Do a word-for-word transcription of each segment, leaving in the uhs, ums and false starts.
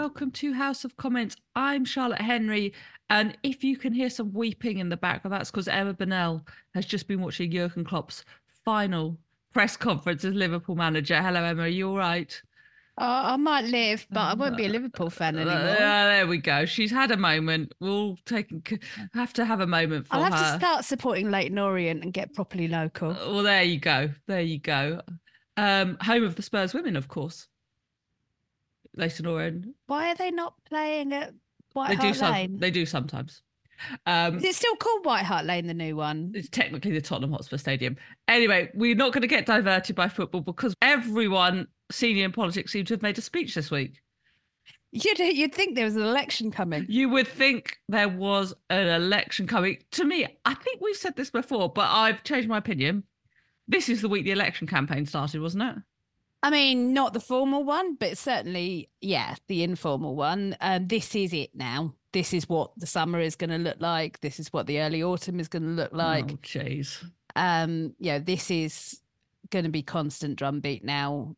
welcome to House of Comments. I'm Charlotte Henry, and if you can hear some weeping in the background, that's because Emma Burnell has just been watching Jurgen Klopp's final press conference as Liverpool manager. Hello, Emma. Are you all right? Oh, I might live, but I won't be a Liverpool fan Uh, anymore. there we go. She's had a moment. We'll take have to have a moment I'll for have to her. start supporting Leighton Orient and get properly local. Well, there you go. There you go. Um, home of the Spurs women, of course. Leighton Orient. Why are they not playing at White They do Hart some. Lane? They do sometimes. Is Um, it still called White Hart Lane, the new one? it's technically the Tottenham Hotspur Stadium. Anyway, we're not going to get diverted by football because everyone senior in politics seems to have made a speech this week. You'd, you'd think there was an election coming. You would think there was an election coming. To me, I think we've said this before, but I've changed my opinion. This is the week the election campaign started, wasn't it? I mean, not the formal one, but certainly, yeah, the informal one. Um, this is it now. This is what the summer is going to look like. This is what the early autumn is going to look like. Oh, jeez. Um, yeah, this is going to be constant drumbeat now.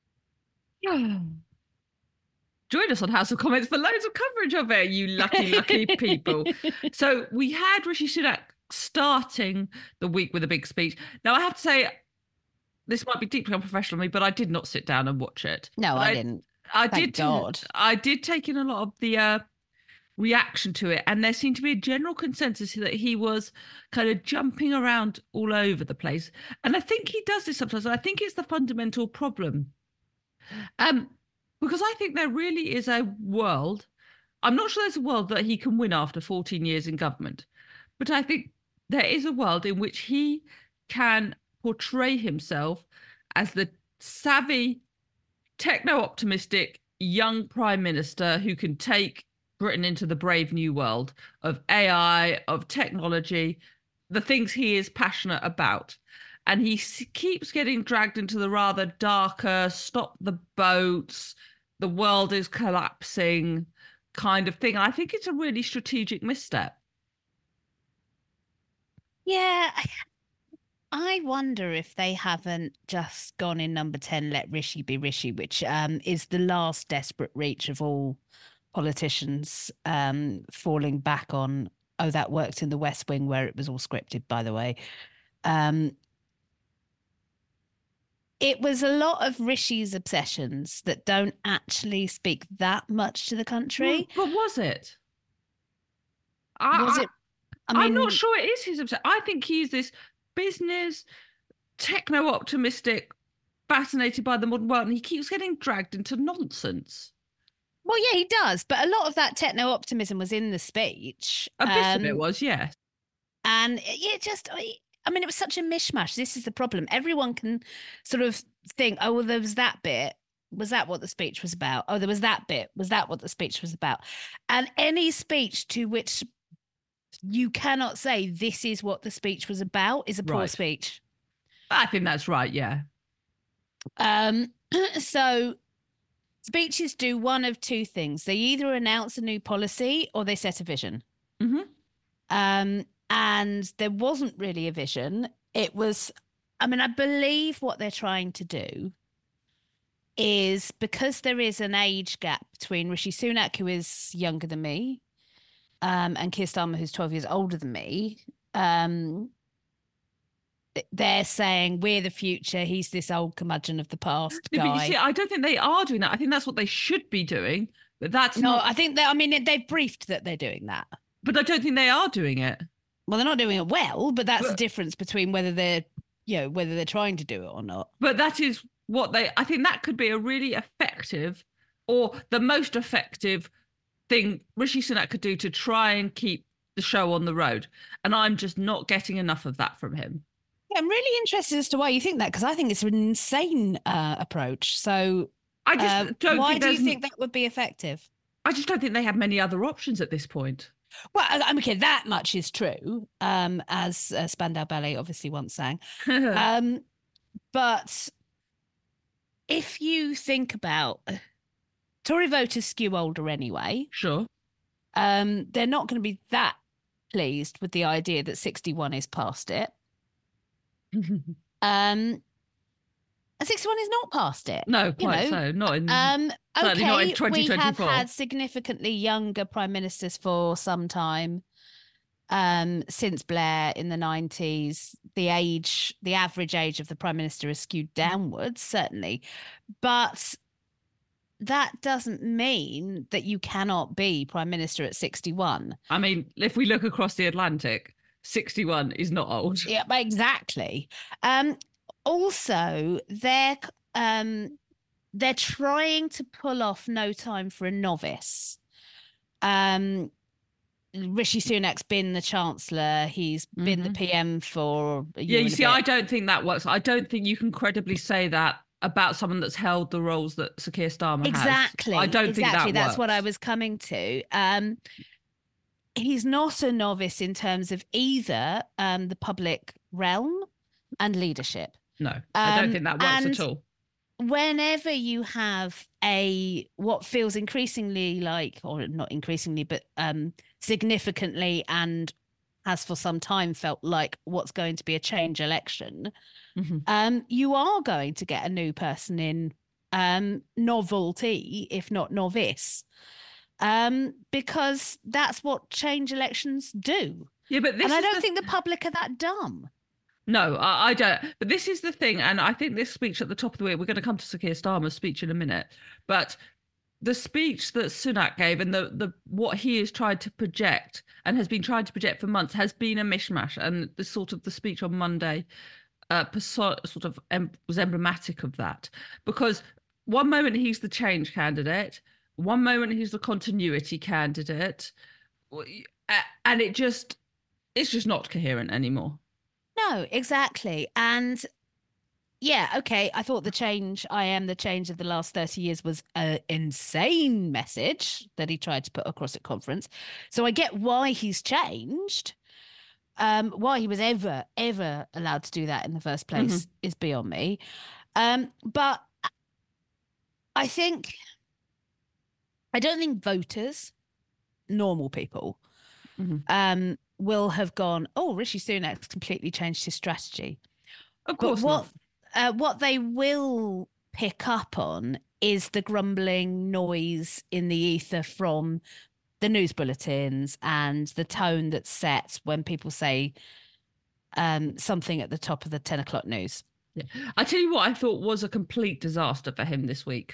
Join us on House of Comments for loads of coverage of it, you lucky, lucky people. So we had Rishi Sunak starting the week with a big speech. Now, I have to say, this might be deeply unprofessional of me, but I did not sit down and watch it. No, But I I, didn't. I Thank did. God. I did take in a lot of the uh, reaction to it, and there seemed to be a general consensus that he was kind of jumping around all over the place. And I think he does this sometimes. I think it's the fundamental problem. Um, because I think there really is a world. I'm not sure there's a world that he can win after fourteen years in government, but I think there is a world in which he can portray himself as the savvy, techno optimistic young prime minister who can take Britain into the brave new world of A I, of technology, the things he is passionate about. And he keeps getting dragged into the rather darker, stop the boats, the world is collapsing kind of thing. And I think it's a really strategic misstep. Yeah, I, I wonder if they haven't just gone in number ten, let Rishi be Rishi, which um, is the last desperate reach of all politicians um, falling back on, oh, that worked in the West Wing where it was all scripted, by the way. Um, it was a lot of Rishi's obsessions that don't actually speak that much to the country. But was it? Was I, it? I I, I'm not mean, sure it is his obsession. I think he's this business, techno optimistic, fascinated by the modern world, and he keeps getting dragged into nonsense. well, yeah, he does. But a lot of that techno optimism was in the speech. A bit of it Um, was, yes. And it just, I mean, it was such a mishmash. This is the problem. Everyone can sort of think, oh, well, there was that bit. Was that what the speech was about? Oh, there was that bit. Was that what the speech was about? And any speech to which you cannot say this is what the speech was about is a poor Right. speech. I think that's right, yeah. Um, so speeches do one of two things. They either announce a new policy or they set a vision. Mm-hmm. Um, and there wasn't really a vision. It was, I mean, I believe what they're trying to do is because there is an age gap between Rishi Sunak, who is younger than me, um, and Keir Starmer, who's twelve years older than me. Um, they're saying we're the future. He's this old curmudgeon of the past Yeah, but you see, guy. I don't think they are doing that. I think that's what they should be doing, but that's No, not. I think that, I mean, they've briefed that they're doing that. But I don't think they are doing it. Well, they're not doing it well, but that's the But, difference between whether they're, you know, whether they're trying to do it or not. but that is what they. I think that could be a really effective, or the most effective thing Rishi Sunak could do to try and keep the show on the road. And I'm just not getting enough of that from him. Yeah, I'm really interested as to why you think that, because I think it's an insane uh, approach. So, I just uh, don't why think do you there's. think that would be effective? I just don't think they have many other options at this point. Well, I- I'm okay. That much is true, um, as uh, Spandau Ballet obviously once sang. Um, but if you think about Tory voters skew older anyway, Sure. um, they're not going to be that pleased with the idea that sixty-one is past it. Um, And sixty-one is not past it. No, You quite know, so. Not in um, certainly not in okay, we have twenty twenty-four. had significantly younger prime ministers for some time. Um, since Blair in the nineties, the age, the average age of the prime minister is skewed downwards, certainly. But that doesn't mean that you cannot be prime minister at sixty-one. I mean, if we look across the Atlantic, sixty-one is not old. Yeah, exactly. Um, also, they're um, they're trying to pull off No Time for a Novice. Um, Rishi Sunak's been the Chancellor. He's mm-hmm. been the P M for a year. Yeah, you see, I don't think that works. I don't think you can credibly say that about someone that's held the roles that Sir Keir Starmer exactly. has. I don't exactly. think that That's works. what I was coming to. Um, he's not a novice in terms of either um, the public realm and leadership. No, I don't um, think that works at all. Whenever you have a what feels increasingly like, or not increasingly, but um, significantly and has for some time felt like what's going to be a change election, mm-hmm. um, you are going to get a new person in, um, novelty, if not novice, um, because that's what change elections do. Yeah, but this and I don't the... think the public are that dumb. No, I, I don't. But this is the thing, and I think this speech at the top of the week, we're going to come to Sir Keir Starmer's speech in a minute, but the speech that Sunak gave and the the what he has tried to project and has been trying to project for months has been a mishmash. And the sort of the speech on Monday uh, sort of em- was emblematic of that, because one moment he's the change candidate, one moment he's the continuity candidate, and it just it's just not coherent anymore. No, exactly. And yeah, okay, I thought the change, I am the change of the last thirty years was an insane message that he tried to put across at conference. So I get why he's changed. Um, why he was ever, ever allowed to do that in the first place mm-hmm. is beyond me. Um, but I think, I don't think voters, normal people, mm-hmm. um, will have gone, oh, Rishi Sunak's completely changed his strategy. Of course but what, not. Uh, what they will pick up on is the grumbling noise in the ether from the news bulletins and the tone that's set when people say um, something at the top of the ten o'clock news. Yeah. I tell you what I thought was a complete disaster for him this week.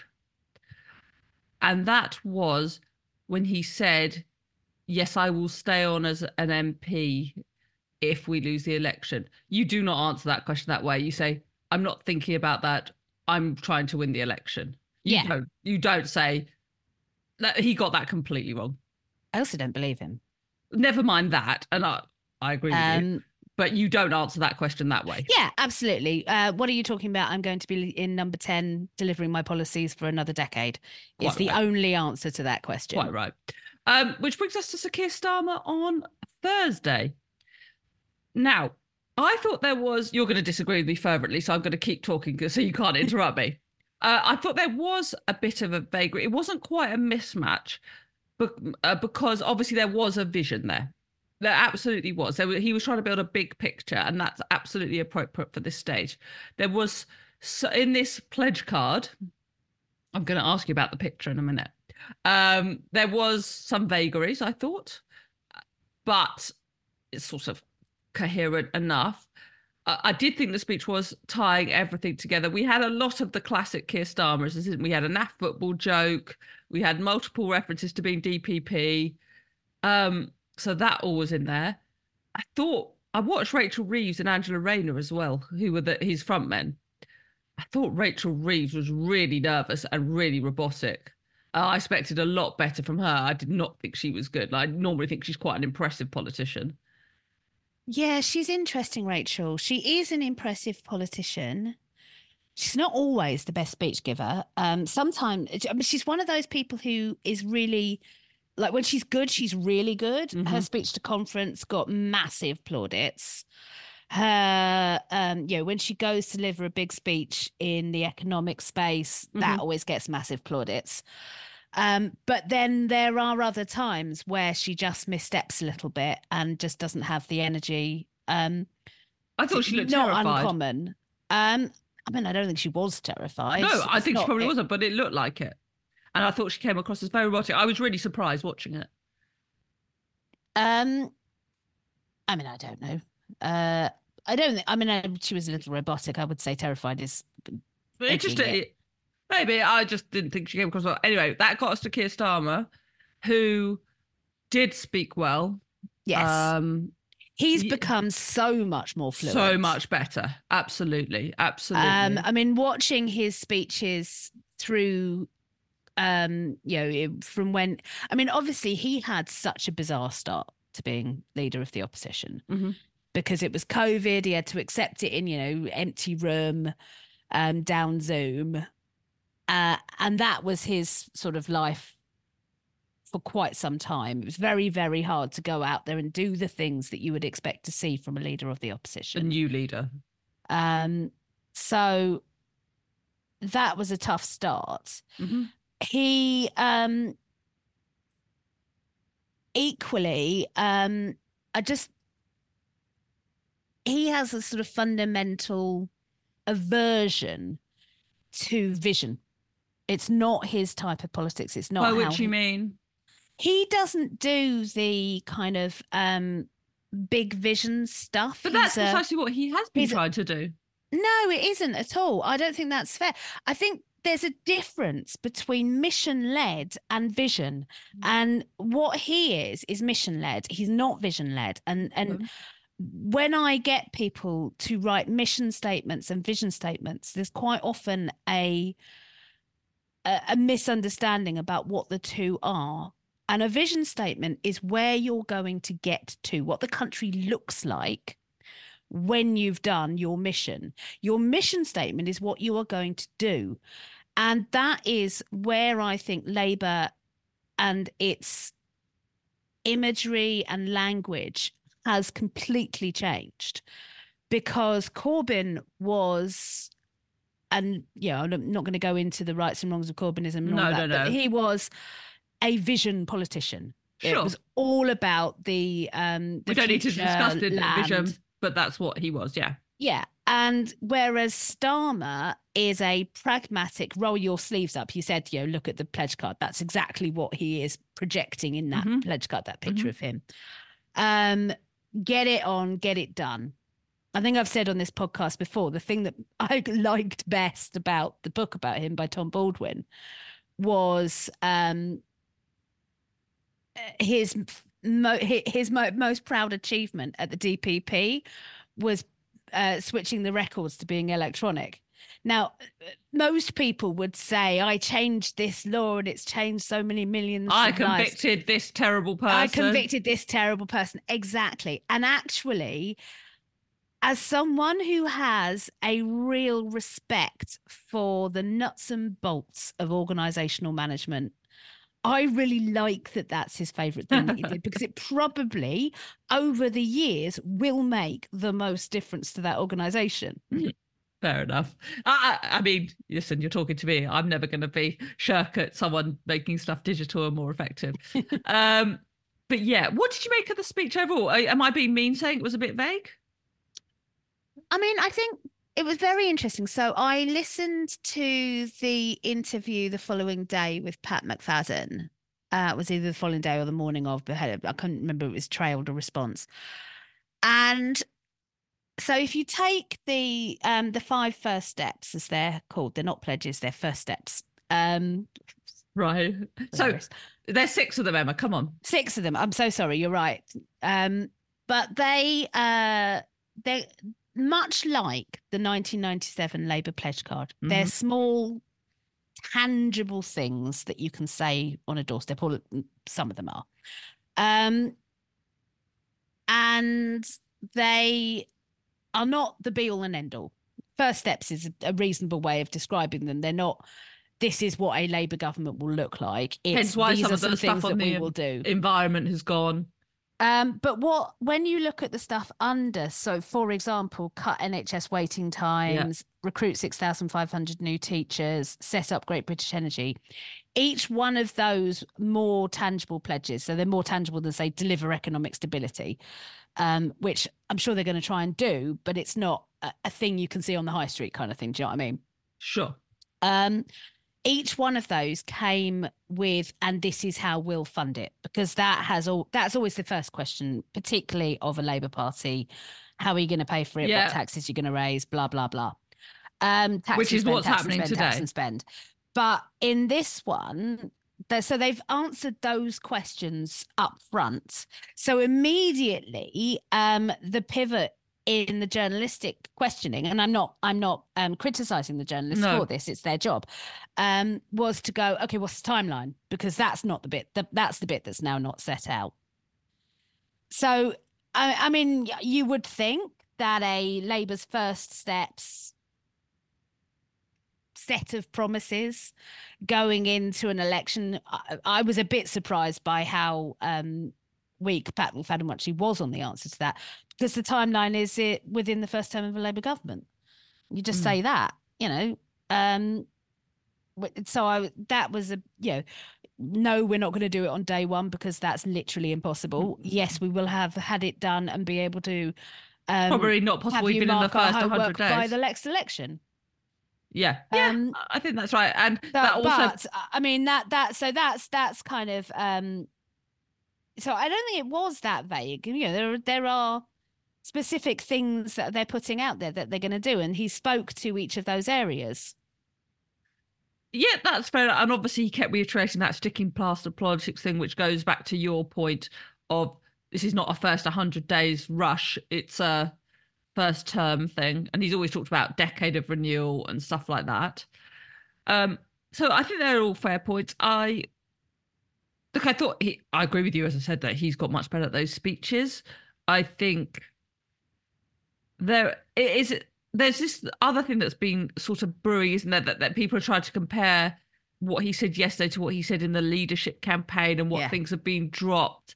And that was when he said, yes, I will stay on as an M P if we lose the election. You do not answer that question that way. You say, I'm not thinking about that. I'm trying to win the election. You yeah. don't, you don't say that. He got that completely wrong. I also don't believe him. Never mind that. And I, I agree with um, you. But you don't answer that question that way. Yeah, absolutely. Uh, what are you talking about? I'm going to be in number ten, delivering my policies for another decade. It's Quite the right. only answer to that question. Quite right. Um, which brings us to Sir Keir Starmer on Thursday. Now, I thought there was, you're going to disagree with me fervently, so I'm going to keep talking so you can't interrupt me. Uh, I thought there was a bit of a vagary. It wasn't quite a mismatch, but, uh, because obviously there was a vision there. There absolutely was. There was. He was trying to build a big picture, and that's absolutely appropriate for this stage. There was, so in this pledge card, I'm going to ask you about the picture in a minute. Um, there was some vagaries, I thought, but it's sort of coherent enough. Uh, I did think the speech was tying everything together. We had a lot of the classic Keir Starmers, didn't we? We had a naff football joke. We had multiple references to being D P P. Um, so that all was in there. I thought, I watched Rachel Reeves and Angela Rayner as well, who were the, his front men. I thought Rachel Reeves was really nervous and really robotic. Uh, I expected a lot better from her. I did not think she was good. I normally think she's quite an impressive politician. Yeah, she's interesting, Rachel. She is an impressive politician. She's not always the best speech giver. Um, sometimes I mean, she's one of those people who is really, like, when she's good, she's really good. Mm-hmm. Her speech to conference got massive plaudits. Her, um, you know, when she goes to deliver a big speech in the economic space, mm-hmm. that always gets massive plaudits. Um, but then there are other times where she just missteps a little bit and just doesn't have the energy. Um, I thought she looked not terrified. uncommon. Um, I mean, I don't think she was terrified. No, I It's think she not, probably it, wasn't, but it looked like it. And I thought she came across as very robotic. I was really surprised watching it. um, I mean, I don't know. Uh, I don't think, I mean, I, she was a little robotic. I would say terrified is But it just, edging it. it, maybe I just didn't think she came across well. Anyway, that got us to Keir Starmer, who did speak well. Yes. Um, He's Ye- become so much more fluent. so much better. Absolutely. Absolutely. Um, I mean, watching his speeches through, um, you know, from when, I mean, obviously he had such a bizarre start to being leader of the opposition Mhm. because it was COVID. He had to accept it in, you know, empty room, um, down Zoom. Uh, and that was his sort of life for quite some time. It was very, very hard to go out there and do the things that you would expect to see from a leader of the The opposition. new leader. Um, so that was a tough start. Mm-hmm. He um equally, um, I just he has a sort of fundamental aversion to vision. It's not his type of politics. It's not By how which he, you mean? he doesn't do the kind of um big vision stuff. But He's that's a- precisely what he has been he's a- trying to do. No, it isn't at all. I don't think that's fair. I think there's a difference between mission led and vision. And what he is is mission led. He's not vision led. And and Mhm. when I get people to write mission statements and vision statements, there's quite often a a, a misunderstanding about what the two are. And a vision statement is where you're going to get to, what the country looks like when you've done your mission. Your mission statement is what you are going to do. And that is where I think Labour and its imagery and language has completely changed, because Corbyn was, and you know, I'm not going to go into the rights and wrongs of Corbynism and all No, that, no, but no. he was a vision politician. It Sure. was all about the um the We don't need to future discuss the land. vision, but that's what he was, yeah. Yeah. And whereas Starmer is a pragmatic, roll your sleeves up. You said, you know, look at the pledge card. That's exactly what he is projecting in that Mhm. pledge card, that picture Mhm. of him. Um, get it on, get it done. I think I've said on this podcast before, the thing that I liked best about the book about him by Tom Baldwin was um, his mo- his mo- most proud achievement at the D P P was uh, switching the records to being electronic. Now, most people would say, I changed this law and it's changed so many millions I of lives. convicted this terrible person. I convicted this terrible person. Exactly. And actually, as someone who has a real respect for the nuts and bolts of organizational management, I really like that that's his favorite thing that he did, because it probably over the years will make the most difference to that organization. Fair enough. I, I I mean, listen, you're talking to me. I'm never going to be shirk at someone making stuff digital and more effective. um, but yeah, what did you make of the speech overall? Am I being mean saying it was a bit vague? I mean, I think it was very interesting. So I listened to the interview the following day with Pat McFadden. Uh, it was either the following day or the morning of, but I couldn't remember if it was trailed a response. And so if you take the um, the five first steps, as they're called, they're not pledges, they're first steps. Um, Right. So hilarious. there's six of them, Emma. Come on. Six of them. I'm so sorry. You're right. Um, but they uh, they much like the nineteen ninety-seven Labour pledge card. They're Mhm. small, tangible things that you can say on a doorstep. Or some of them are, um, and they are not the be all and end all. First steps is a reasonable way of describing them. They're not, this is what a Labour government will look like. It's, Hence why these some are of the some stuff things on that we the will do. environment has gone. Um, but what when you look at the stuff under, so for example, cut N H S waiting Yeah, times, recruit six thousand five hundred new teachers, set up Great British Energy, each one of those more tangible pledges, so they're more tangible than, say, deliver economic stability, um, which I'm sure they're going to try and do, but it's not a, a thing you can see on the high street kind of thing. Do you know what I mean? sure. Um, each one of those came with, and this is how we'll fund it, because that has all that's always the first question, particularly of a Labour Party. How are you going to pay for it? What Yeah, taxes are you going to raise? Blah, blah, blah. Um, tax which and is spend, what's tax and happening spend, tax today. and spend. But in this one, so they've answered those questions up front. So immediately, um, the pivot in the journalistic questioning, and I'm not, I'm not um, criticizing the journalists No. for this; it's their job, um, was to go, okay, what's the timeline? Because that's not the bit that that's the bit that's now not set out. So, I, I mean, you would think that a Labour's first steps set of promises going into an election. I, I was a bit surprised by how um, weak Pat McFadden actually was on the answer to that, because the timeline is it within the first term of a Labour government. You just mm. say that, you know. Um, so I that was a you know. No, we're not going to do it on day one because that's literally impossible. Yes, we will have had it done and be able to um, probably not possible even in the first one hundred days by the next election. Yeah, yeah, um, I think that's right. And so, that also, but I mean that that so that's that's kind of um. So I don't think it was that vague. You know, there there are specific things that they're putting out there that they're going to do, and he spoke to each of those areas. Yeah, that's fair. And obviously he kept reiterating that sticking plaster politics thing, which goes back to your point of this is not a first one hundred days rush. It's a first term thing. And he's always talked about decade of renewal and stuff like that. Um, so I think they're all fair points. I look, I thought he, I agree with you, as I said, that he's got much better at those speeches. I think there is there's this other thing that's been sort of brewing, isn't there? That, that people are trying to compare what he said yesterday to what he said in the leadership campaign and what yeah. things have been dropped.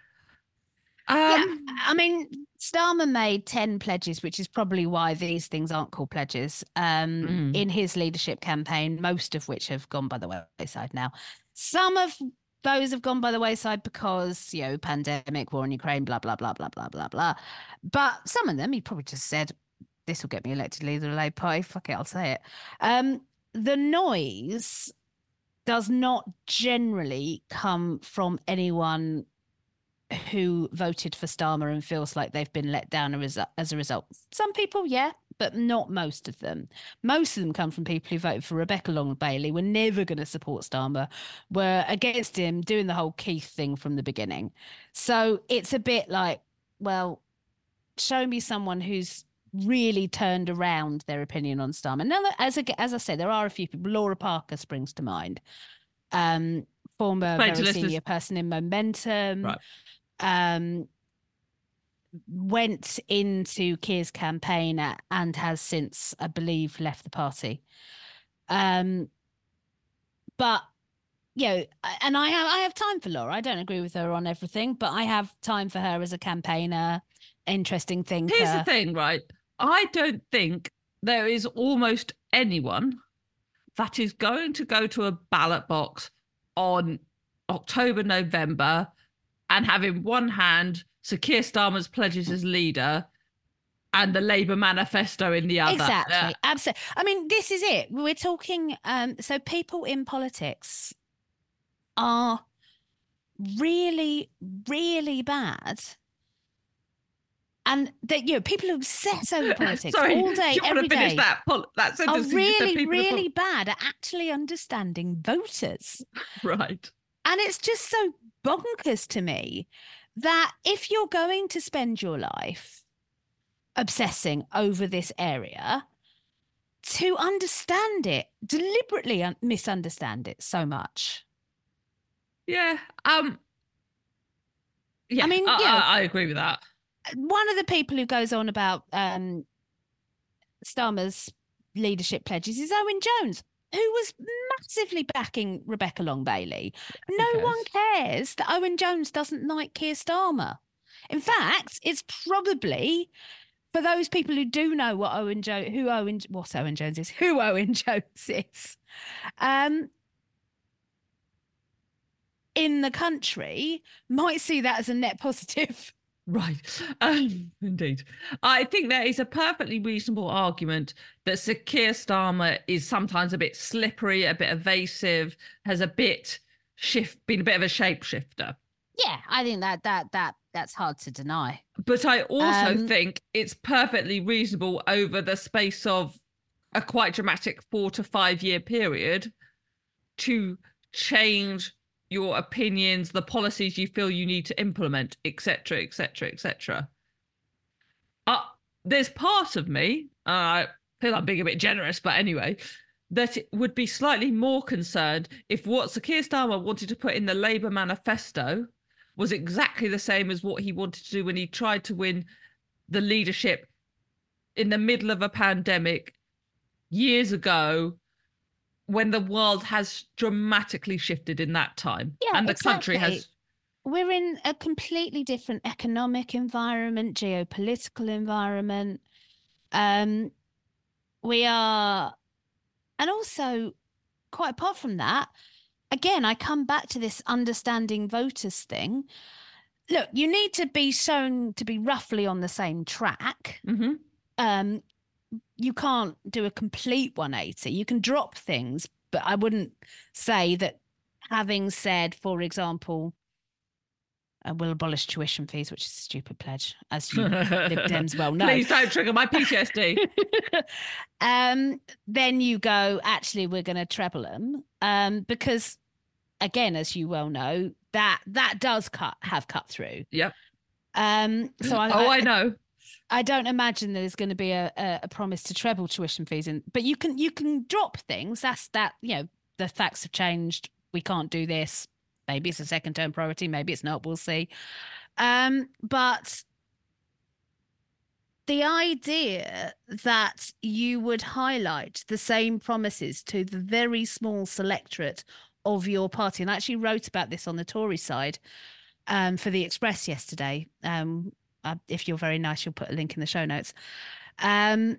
Um, yeah, I mean, Starmer made ten pledges, which is probably why these things aren't called pledges, um, mm. in his leadership campaign, most of which have gone by the wayside now. Some of those have gone by the wayside because, you know, pandemic, war in Ukraine, blah, blah, blah, blah, blah, blah, blah. But some of them, he probably just said, this will get me elected leader of the Labour Party. Fuck it, I'll say it. Um, the noise does not generally come from anyone who voted for Starmer and feels like they've been let down as a result. Some people, yeah, but not most of them. Most of them come from people who voted for Rebecca Long-Bailey, were never going to support Starmer, were against him, doing the whole Keith thing from the beginning. So it's a bit like, well, show me someone who's really turned around their opinion on Starmer. Now, as, a, as I said, there are a few people. Laura Parker springs to mind. Um, former very senior listeners. person in Momentum. Right. Um, went into Keir's campaign and has since, I believe, left the party. Um, but you know, and I have I have time for Laura. I don't agree with her on everything, but I have time for her as a campaigner, interesting thinker. Here's the thing, right? I don't think there is almost anyone that is going to go to a ballot box on October, November and have in one hand Sir Keir Starmer's pledges as leader and the Labour manifesto in the other. Exactly. Yeah. Absolutely. I mean, this is it. We're talking, um, so people in politics are really, really bad. And that, you know, people who obsess over politics Sorry, all day, you every want to finish day, that, that sentence are really, really bad at actually understanding voters. Right. And it's just so bonkers to me that if you're going to spend your life obsessing over this area, to understand it, deliberately un- misunderstand it so much. Yeah. Um. Yeah, I mean, I, yeah, I, I agree with that. One of the people who goes on about um, Starmer's leadership pledges is Owen Jones, who was massively backing Rebecca Long-Bailey. No one cares that Owen Jones doesn't like Keir Starmer. In fact, it's probably, for those people who do know what Owen Jones, who Owen, what Owen Jones is, who Owen Jones is, um, in the country, might see that as a net positive. Right. Um, indeed. I think there is a perfectly reasonable argument that Sir Keir Starmer is sometimes a bit slippery, a bit evasive, has a bit shift, been a bit of a shapeshifter. Yeah, I think that that that that's hard to deny. But I also Um, think it's perfectly reasonable over the space of a quite dramatic four to five year period to change your opinions, the policies you feel you need to implement, et cetera, et cetera, et cetera. Uh, there's part of me, uh, I feel I'm being a bit generous, but anyway, that it would be slightly more concerned if what Sir Keir Starmer wanted to put in the Labour manifesto was exactly the same as what he wanted to do when he tried to win the leadership in the middle of a pandemic years ago, when the world has dramatically shifted in that time. yeah, And the exactly. country has. We're in a completely different economic environment, geopolitical environment. Um, we are, and also, quite apart from that, again, I come back to this understanding voters thing. Look, you need to be shown to be roughly on the same track. Mm-hmm. Um, you can't do a complete one eighty. You can drop things, but I wouldn't say that having said, for example, uh, we'll abolish tuition fees, which is a stupid pledge, as you Lib Dems well know. Please don't trigger my P T S D. um, then you go, actually, we're going to treble them. Um, because, again, as you well know, that that does cut have cut through. Yep. Um, so I, oh, I, I know. I don't imagine there's going to be a, a, a promise to treble tuition fees, in, but you can you can drop things. That's that, you know, the facts have changed. We can't do this. Maybe it's a second term priority. Maybe it's not. We'll see. Um, but the idea that you would highlight the same promises to the very small selectorate of your party, and I actually wrote about this on the Tory side um, for the Express yesterday. Um, Uh, if you're very nice, you'll put a link in the show notes. Um,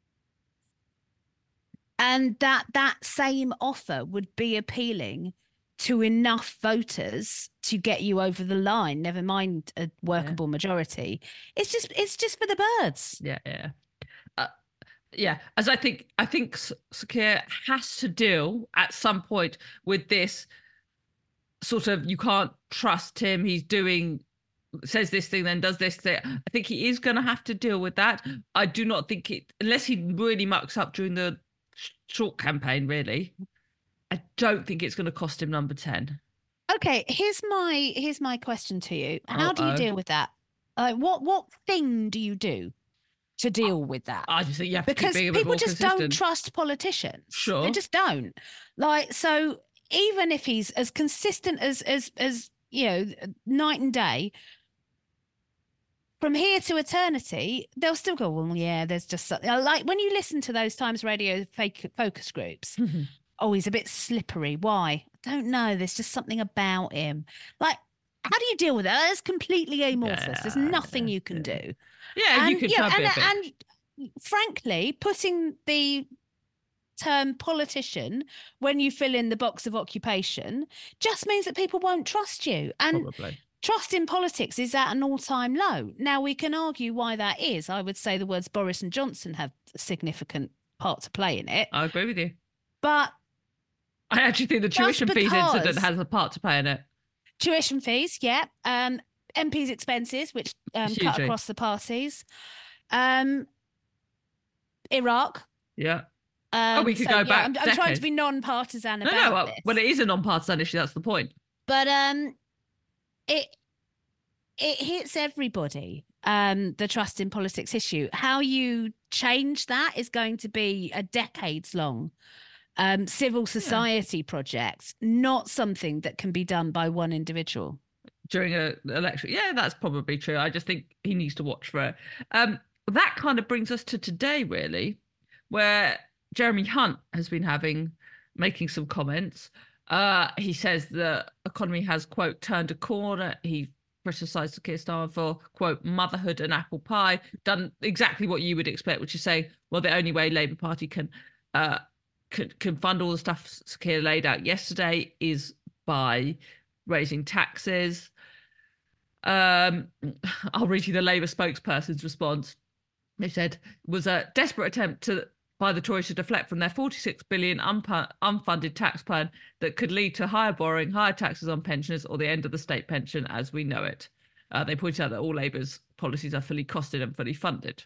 and that that same offer would be appealing to enough voters to get you over the line, never mind a workable yeah. majority. It's just it's just for the birds. Yeah, yeah. Uh, yeah, as I think, I think Sir Keir has to deal at some point with this sort of, you can't trust him, he's doing... says this thing, then does this thing. I think he is going to have to deal with that. I do not think it, unless he really mucks up during the short campaign, really, I don't think it's going to cost him number ten. Okay, here's my here's my question to you. How Uh-oh. do you deal with that? Uh, what what thing do you do to deal I, with that? I just think you have because to keep being a people bit more just consistent. Don't trust politicians. Sure, they just don't. Like, so even if he's as consistent as as as you know, night and day, from here to eternity, they'll still go, well, yeah, there's just something. Like when you listen to those Times Radio fake focus groups, mm-hmm. oh, he's a bit slippery. Why? I don't know. There's just something about him. Like, how do you deal with that? It's completely amorphous. Yeah, there's nothing yeah, you can yeah. do. Yeah, and, you can you know, and, and frankly, putting the term politician when you fill in the box of occupation just means that people won't trust you. And probably. Trust in politics is at an all-time low. Now, we can argue why that is. I would say the words Boris and Johnson have a significant part to play in it. I agree with you. But I actually think the tuition fees incident has a part to play in it. Tuition fees, yeah. Um, M Ps' expenses, which um, cut across the parties. Um, Iraq. Yeah. Um, oh, we could so, go yeah, back. I'm, I'm trying to be non-partisan no, about no, well, this. Well, it is a non-partisan issue. That's the point. But um. It it hits everybody, um, the trust in politics issue. How you change that is going to be a decades-long um, civil society yeah. project, not something that can be done by one individual. During an election. Yeah, that's probably true. I just think he needs to watch for it. Um, that kind of brings us to today, really, where Jeremy Hunt has been having, making some comments. Uh, he says the economy has, quote, turned a corner. He criticised Keir Starmer for, quote, motherhood and apple pie, done exactly what you would expect, which is saying, well, the only way Labour Party can uh, can, can fund all the stuff Keir laid out yesterday is by raising taxes. Um, I'll read you the Labour spokesperson's response. They said it was a desperate attempt to by the Tories to deflect from their forty-six billion unpu- unfunded tax plan that could lead to higher borrowing, higher taxes on pensioners, or the end of the state pension as we know it. Uh, they pointed out that all Labour's policies are fully costed and fully funded.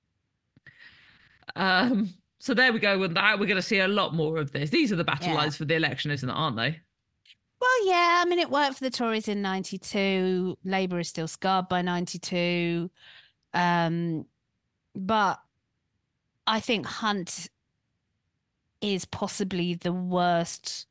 Um, so there we go with that. We're going to see a lot more of this. These are the battle Yeah. lines for the election, isn't it? Aren't they? Well, yeah, I mean, it worked for the Tories in ninety-two. Labour is still scarred by ninety-two. Um, but I think Hunt is possibly the worst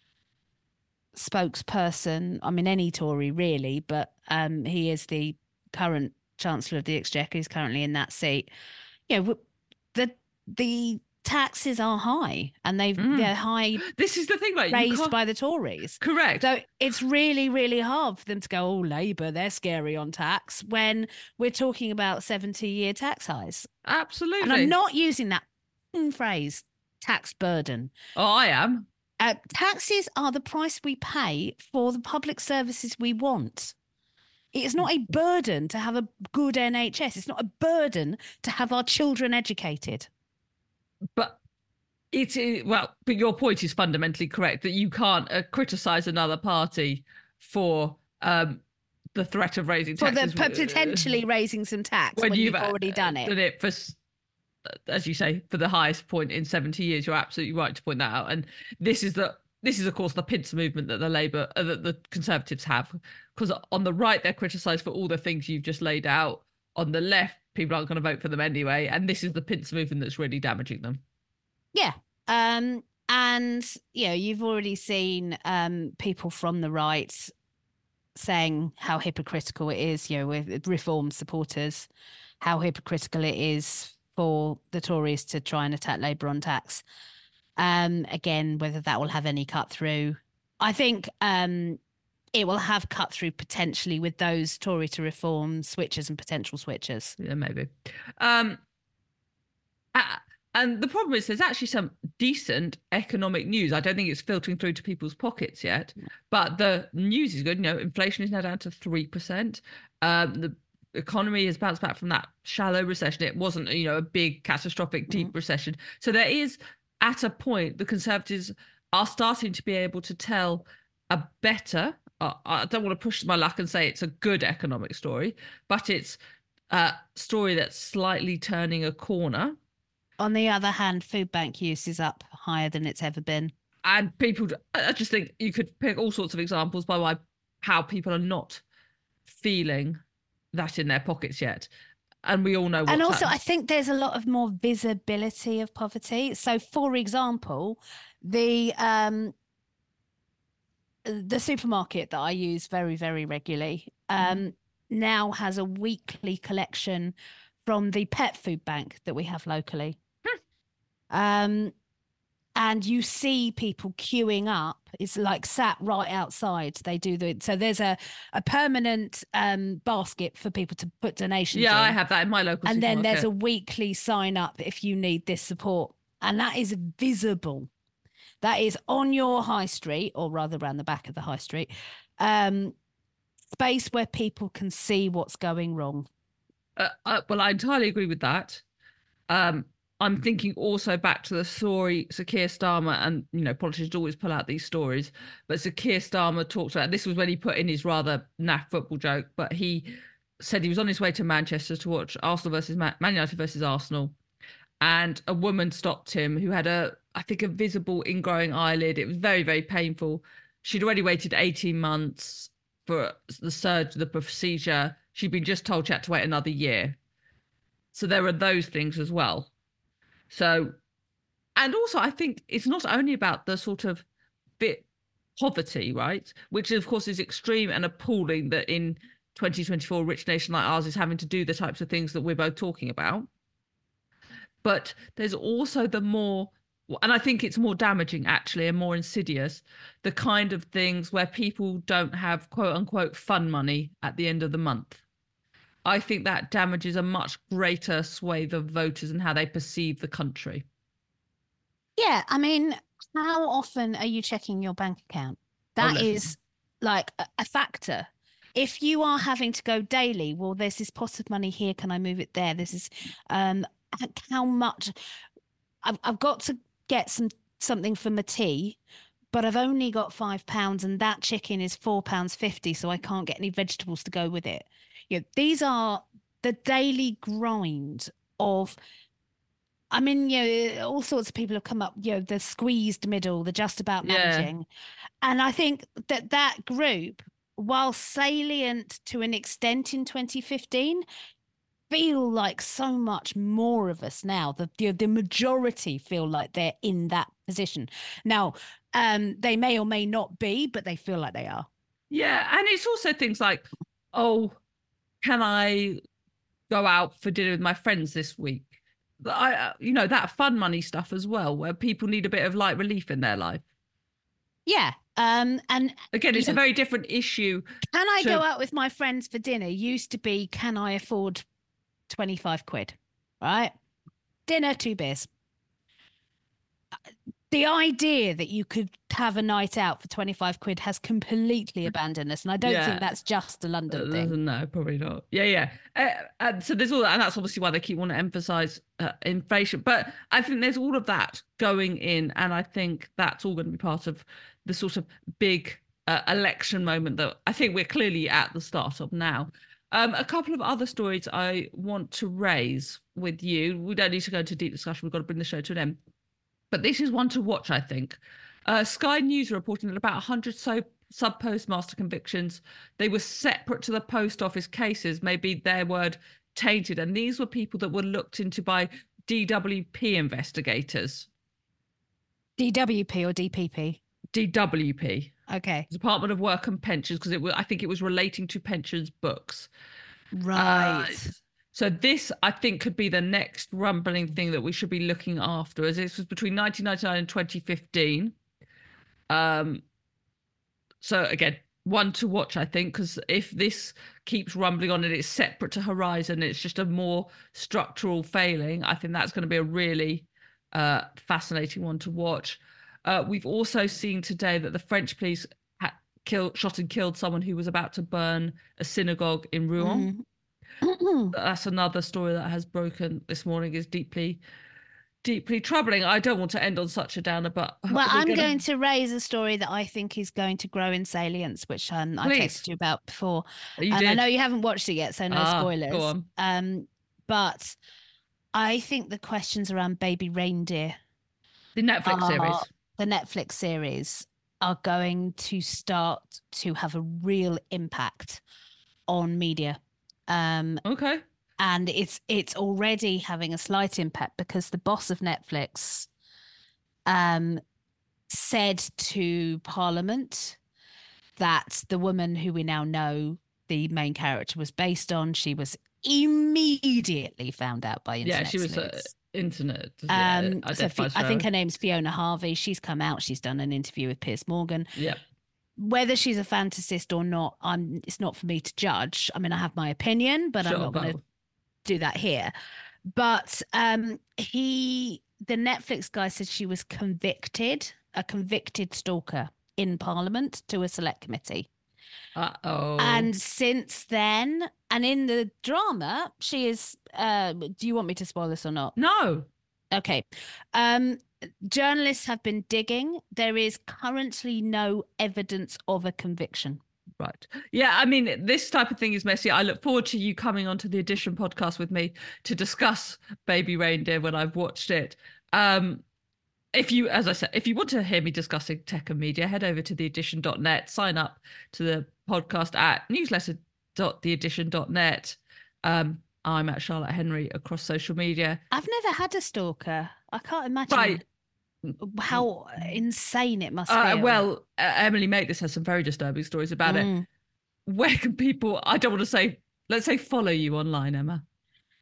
spokesperson. I mean, any Tory really, but um, he is the current Chancellor of the Exchequer. He's currently in that seat. You know, the the taxes are high, and they've Mm. they're high. This is the thing, right? Raised by the Tories. Correct. So it's really, really hard for them to go, oh, Labour, they're scary on tax, when we're talking about seventy-year tax highs. Absolutely. And I'm not using that phrase, tax burden. Oh, I am. Uh, taxes are the price we pay for the public services we want. It is not a burden to have a good N H S. It's not a burden to have our children educated. But it is, well, but your point is fundamentally correct that you can't uh, criticize another party for um, the threat of raising For taxes. the potentially raising some tax when, when you've, you've already uh, done it. Done it for, as you say, for the highest point in seventy years. You're absolutely right to point that out. And this is the this is of course the pincer movement that the Labour, uh, that the Conservatives have, because on the right they're criticised for all the things you've just laid out. On the left, people aren't going to vote for them anyway, and this is the pincer movement that's really damaging them. Yeah. Um, and, you know, you've already seen um, people from the right saying how hypocritical it is, you know, with reform supporters, how hypocritical it is for the Tories to try and attack Labour on tax. Um, again, whether that will have any cut through. I think um, it will have cut through potentially with those Tory to reform switchers and potential switchers. Yeah, maybe. Um, uh, and the problem is there's actually some decent economic news. I don't think it's filtering through to people's pockets yet, but the news is good. You know, inflation is now down to three percent. Um, the economy has bounced back from that shallow recession. It wasn't, you know, a big catastrophic deep mm-hmm. recession. So there is, at a point, the Conservatives are starting to be able to tell a better, uh, I don't want to push my luck and say it's a good economic story, but it's a story that's slightly turning a corner. On the other hand, food bank use is up higher than it's ever been. And people, I just think you could pick all sorts of examples by why, how people are not feeling that in their pockets yet. And we all know what's And also, happened. I think there's a lot of more visibility of poverty. So, for example, the um, the supermarket that I use very, very regularly um, mm. now has a weekly collection from the pet food bank that we have locally. Hmm. Um, and you see people queuing up. It's like sat right outside. They do the, so there's a, a permanent um, basket for people to put donations yeah, in. I have that in my local And supermarket. then there's a weekly sign up if you need this support. And that is visible. That is on your high street, or rather around the back of the high street, um, space where people can see what's going wrong. Uh, uh, well, I entirely agree with that. Um, I'm thinking also back to the story Sir Keir Starmer, and, you know, politicians always pull out these stories, but Sir Keir Starmer talked about, this was when he put in his rather naff football joke, but he said he was on his way to Manchester to watch Arsenal versus Man, Man United versus Arsenal, and a woman stopped him who had a, I think, a visible ingrowing eyelid. It was very, very painful. She'd already waited eighteen months for the surgery, the procedure. She'd been just told she had to wait another year. So there are those things as well. So, and also I think it's not only about the sort of bit poverty, right? Which of course is extreme and appalling that in twenty twenty-four, a rich nation like ours is having to do the types of things that we're both talking about. But there's also the more and I think it's more damaging actually and more insidious, the kind of things where people don't have quote unquote fun money at the end of the month. I think that damages a much greater swathe of voters and how they perceive the country. Yeah, I mean, how often are you checking your bank account? Oh, That listen. is like a, a factor. If you are having to go daily, well, there's this pot of money here. Can I move it there? This is um how much I've I've got to get some something for my tea, but I've only got five pounds, and that chicken is four pounds fifty, so I can't get any vegetables to go with it. You know, these are the daily grind of. I mean, you know, all sorts of people have come up, you know, the squeezed middle, the just about Yeah. managing. And I think that that group, while salient to an extent in twenty fifteen, feel like so much more of us now. The, the the majority feel like they're in that position. Now, um, they may or may not be, but they feel like they are. Yeah. And it's also things like, oh, can I go out for dinner with my friends this week? I, uh, you know, that fun money stuff as well, where people need a bit of light relief in their life. Yeah. Um, and Again, you it's a know, very different issue can I go to, out with my friends for dinner? Used to be, can I afford twenty-five quid? Right? Dinner, two beers. The idea that you could have a night out for twenty-five quid has completely abandoned us. And I don't think yeah. that's just a Uh, London thing. no, probably not. Yeah, yeah. Uh, and so there's all that, and that's obviously why they keep wanting to emphasize uh, inflation. But I think there's all of that going in, and I think that's all going to be part of the sort of big uh, election moment that I think we're clearly at the start of now. Um, a couple of other stories I want to raise with you. We don't need to go into deep discussion. We've got to bring the show to an end. But this is one to watch, I think. Uh, Sky News are reporting that about one hundred so sub postmaster convictions, they were separate to the post office cases, maybe their word tainted. And these were people that were looked into by D W P investigators. D W P or D P P? D W P. Okay. Department of Work and Pensions, because it was, I think it was relating to pensions books. Right. Uh, so this, I think, could be the next rumbling thing that we should be looking after, as this was between nineteen ninety-nine and twenty fifteen. Um, so again, one to watch, I think, because if this keeps rumbling on and it's separate to Horizon, it's just a more structural failing. I think that's going to be a really uh, fascinating one to watch. Uh, we've also seen today that the French police had killed, shot and killed someone who was about to burn a synagogue in Rouen. Mm. That's another story that has broken this morning, is deeply deeply troubling. I don't want to end on such a downer, but Well, we're I'm gonna going to raise a story that I think is going to grow in salience, which um, I please. texted you about before. You And I did. know you haven't watched it yet, so no Ah, spoilers. go on. Um, but I think the questions around Baby Reindeer, The Netflix are, series. the Netflix series, are going to start to have a real impact on media. Um, Okay. and it's it's already having a slight impact because the boss of Netflix um said to Parliament that the woman who we now know the main character was based on, she was immediately found out by internet Yeah, she was uh, sleuths. internet. Yeah, Um, so identified I think show. her name's Fiona Harvey. She's come out. She's done an interview with Piers Morgan. Yeah. Whether she's a fantasist or not, I'm. It's not for me to judge. I mean, I have my opinion, but I'm Sure, not going to both. do that here. But um, he, the Netflix guy, said she was convicted, a convicted stalker in Parliament to a select committee. Uh-oh. And since then, and in the drama, she is. Uh, do you want me to spoil this or not? No. Okay. Um, journalists have been digging. There is currently no evidence of a conviction. Right. Yeah, I mean, this type of thing is messy. I look forward to you coming onto the Edition podcast with me to discuss Baby Reindeer when I've watched it. Um, if you, as I said, if you want to hear me discussing tech and media, head over to the edition dot net, sign up to the podcast at newsletter dot the edition dot net. Um, I'm at Charlotte Henry across social media. I've never had a stalker. I can't imagine Right. how insane it must Uh, feel. well, uh, Emily Maitlis has some very disturbing stories about it. Mm. Where can people, I don't want to say, let's say follow you online, Emma?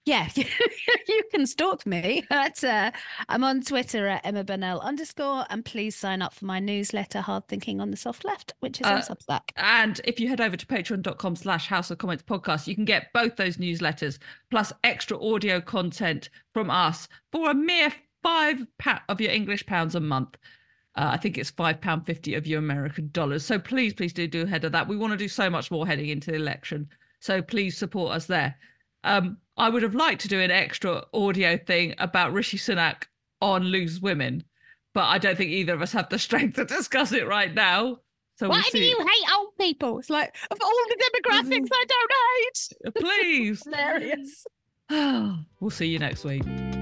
Yeah, you can stalk me. At, uh, I'm on Twitter at Emma Burnell underscore, and please sign up for my newsletter, Hard Thinking on the Soft Left, which is on Uh, Substack. and if you head over to patreon.com slash House of Comments podcast, you can get both those newsletters plus extra audio content from us for a mere five pa- of your English pounds a month. Uh, I think it's five pounds fifty of your American dollars. So please, please do do head of that. We want to do so much more heading into the election. So please support us there. Um, I would have liked to do an extra audio thing about Rishi Sunak on Loose Women, but I don't think either of us have the strength to discuss it right now. So Why we'll do see. you hate old people? It's like, of all the demographics I don't hate. Please. Hilarious. We'll see you next week.